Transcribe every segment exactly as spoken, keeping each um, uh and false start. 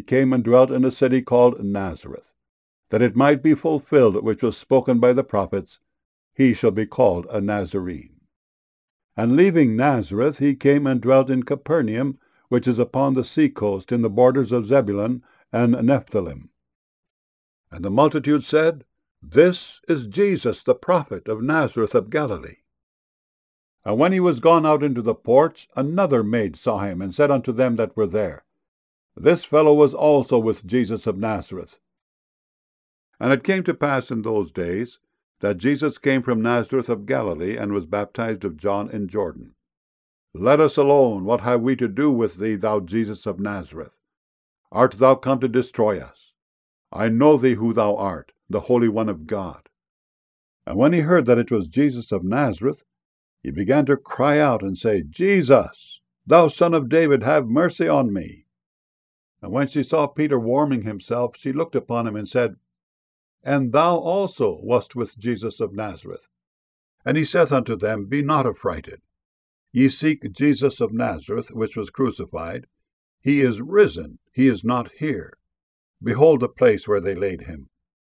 came and dwelt in a city called Nazareth, that it might be fulfilled which was spoken by the prophets, he shall be called a Nazarene. And leaving Nazareth, he came and dwelt in Capernaum, which is upon the sea coast, in the borders of Zebulun and Nephthalim. And the multitude said, This is Jesus, the prophet of Nazareth of Galilee. And when he was gone out into the porch, another maid saw him, and said unto them that were there, This fellow was also with Jesus of Nazareth. And it came to pass in those days, that Jesus came from Nazareth of Galilee, and was baptized of John in Jordan. Let us alone, what have we to do with thee, thou Jesus of Nazareth? Art thou come to destroy us? I know thee who thou art, the Holy One of God. And when he heard that it was Jesus of Nazareth, he began to cry out and say, Jesus, thou Son of David, have mercy on me. And when she saw Peter warming himself, she looked upon him and said, And thou also wast with Jesus of Nazareth. And he saith unto them, Be not affrighted. Ye seek Jesus of Nazareth, which was crucified. He is risen, he is not here. Behold the place where they laid him.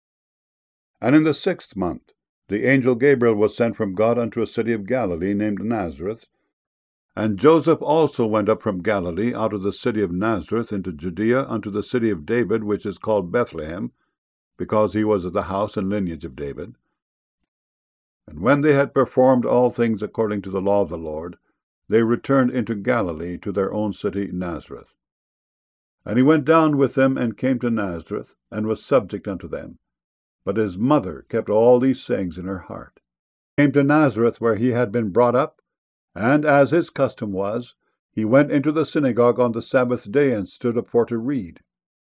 And in the sixth month the angel Gabriel was sent from God unto a city of Galilee named Nazareth. And Joseph also went up from Galilee out of the city of Nazareth into Judea unto the city of David, which is called Bethlehem, because he was of the house and lineage of David. And when they had performed all things according to the law of the Lord, they returned into Galilee to their own city Nazareth. And he went down with them and came to Nazareth, and was subject unto them. But his mother kept all these sayings in her heart. He came to Nazareth, where he had been brought up, and as his custom was, he went into the synagogue on the Sabbath day, and stood up for to read.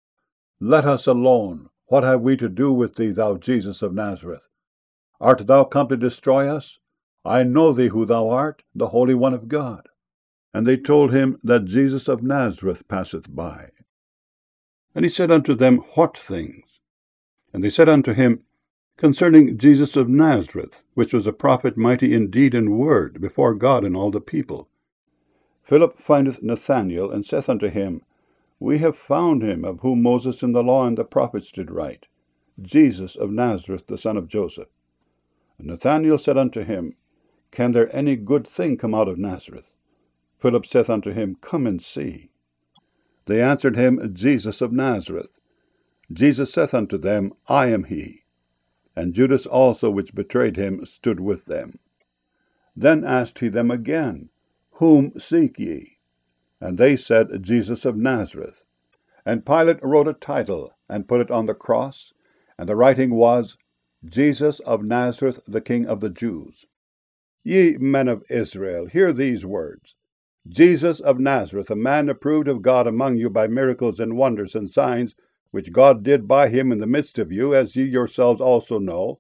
Let us alone. What have we to do with thee, thou Jesus of Nazareth? Art thou come to destroy us? I know thee who thou art, the Holy One of God. And they told him that Jesus of Nazareth passeth by. And he said unto them, What things? And they said unto him, Concerning Jesus of Nazareth, which was a prophet mighty in deed and word before God and all the people. Philip findeth Nathanael, and saith unto him, We have found him, of whom Moses in the law and the prophets did write, Jesus of Nazareth, the son of Joseph. And Nathanael said unto him, Can there any good thing come out of Nazareth? Philip saith unto him, Come and see. They answered him, Jesus of Nazareth. Jesus saith unto them, I am he. And Judas also, which betrayed him, stood with them. Then asked he them again, Whom seek ye? And they said, Jesus of Nazareth. And Pilate wrote a title, and put it on the cross, and the writing was, Jesus of Nazareth, the King of the Jews. Ye men of Israel, hear these words. Jesus of Nazareth, a man approved of God among you by miracles and wonders and signs, which God did by him in the midst of you, as ye yourselves also know.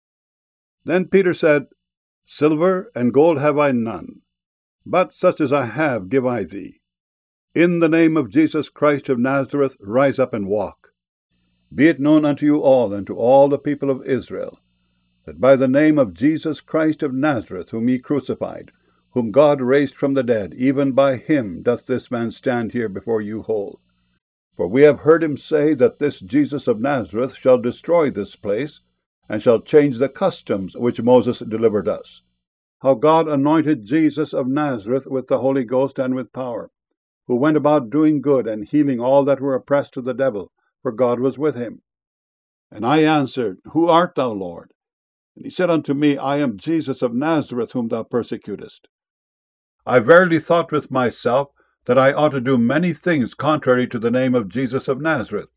Then Peter said, Silver and gold have I none, but such as I have give I thee. In the name of Jesus Christ of Nazareth, rise up and walk. Be it known unto you all, and to all the people of Israel, that by the name of Jesus Christ of Nazareth, whom ye crucified, whom God raised from the dead, even by him doth this man stand here before you whole. For we have heard him say that this Jesus of Nazareth shall destroy this place, and shall change the customs which Moses delivered us. How God anointed Jesus of Nazareth with the Holy Ghost and with power, who went about doing good and healing all that were oppressed of the devil, for God was with him. And I answered, Who art thou, Lord? And he said unto me, I am Jesus of Nazareth, whom thou persecutest. I verily thought with myself that I ought to do many things contrary to the name of Jesus of Nazareth.